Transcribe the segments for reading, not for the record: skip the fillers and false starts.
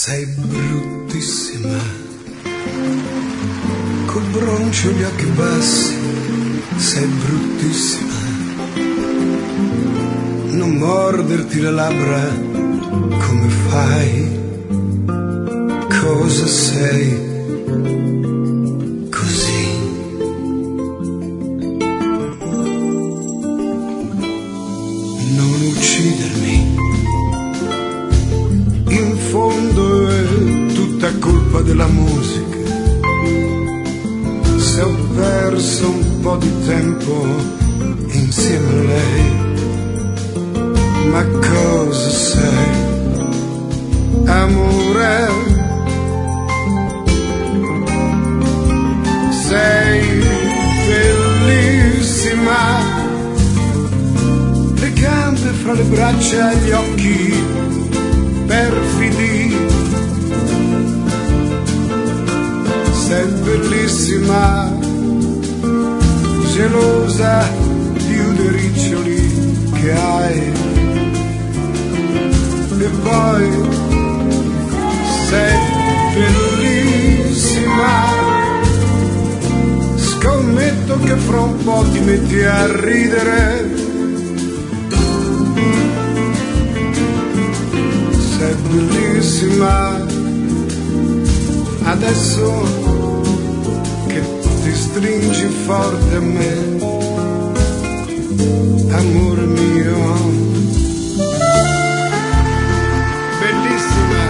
Sei bruttissima, col broncio e gli occhi bassi, sei bruttissima. Non morderti le labbra, come fai? Cosa sei? Così. Non uccidermi. In fondo è tutta colpa della musica. Se ho perso un po' di tempo insieme a lei, ma cosa sei? Amore, sei bellissima. Le gambe fra le braccia e gli occhi perfidi, sei bellissima, gelosa più dei riccioli che hai. E poi sei bellissima, scommetto che fra un po' ti metti a ridere. Sei bellissima, adesso che ti stringi forte a me, amore mio. Bellissima.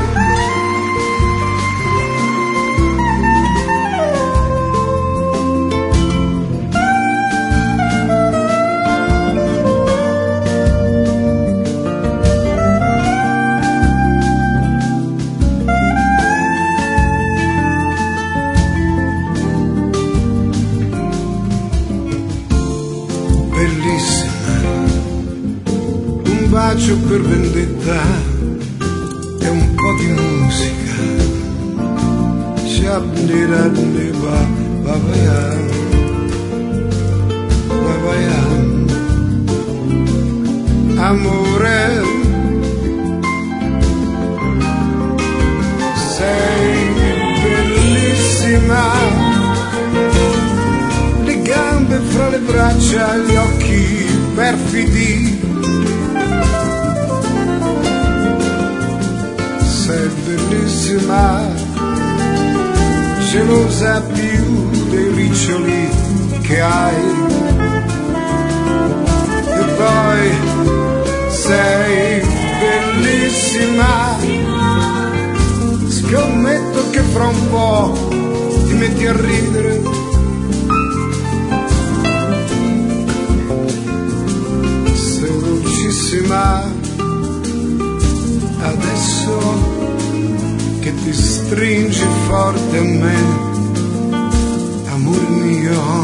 Bellissima, un bacio per vendetta e un po' di musica. Amore, sei bellissima, le gambe fra le braccia, gli occhi perfidi. Sei bellissima, gelosa più dei riccioli che hai. E poi sei bellissima, scommetto che fra un po' ti metti a ridere. Sei dolcissima, adesso che ti stringi forte a me, amor mio.